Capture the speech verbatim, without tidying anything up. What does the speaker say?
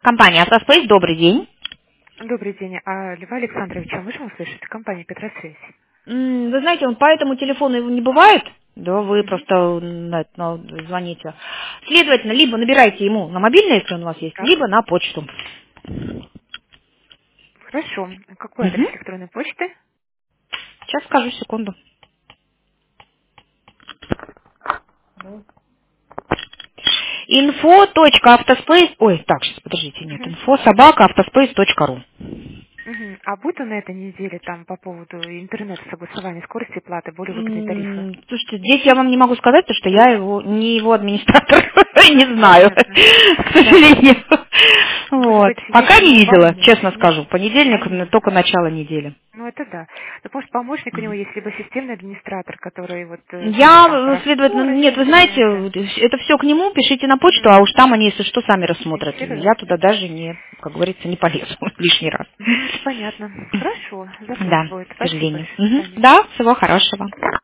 Компания «Автоспейс», добрый день. Добрый день. А Льва Александровича можем услышать? Компания «Петросвязь». М, Вы знаете, он по этому телефону его не бывает. Да, вы Мгм. просто на- на- звоните. Следовательно, либо набирайте ему на мобильный, если он у вас есть, Так. либо на почту. Хорошо. Какой адрес Мгм. электронной почты? Сейчас скажу, секунду. Info.автоспейс... Ой, так, сейчас, подождите, нет. Мгм. Info собака автоспейс точка ру. Мгм. А будет он на этой неделе там по поводу интернет-согласования скорости и платы, более выгодные тарифы? М, Слушайте, здесь я вам не могу сказать, потому что я его не его администратор, не Мгм. знаю, Понятно. к Да. сожалению. Может Вот. быть, есть Пока не ему видела, помощник? честно Нет. скажу. Понедельник, м, Понятно. только начало недели. Ну, это да. Так, может, помощник у него Мгм. есть, либо системный администратор, который вот э, видит Я, там э, следовательно, расторы нет, вы знаете, интернета, вот, это все к нему, пишите на почту, Мгм. а уж там они, если что, сами рассмотрят. Ориентируются. Я туда даже не, как говорится, не полезу лишний раз. Ну, это понятно. Хорошо, Да, записывают. к Спасибо сожалению. большое. До Мгм. свидания. Да, всего хорошего.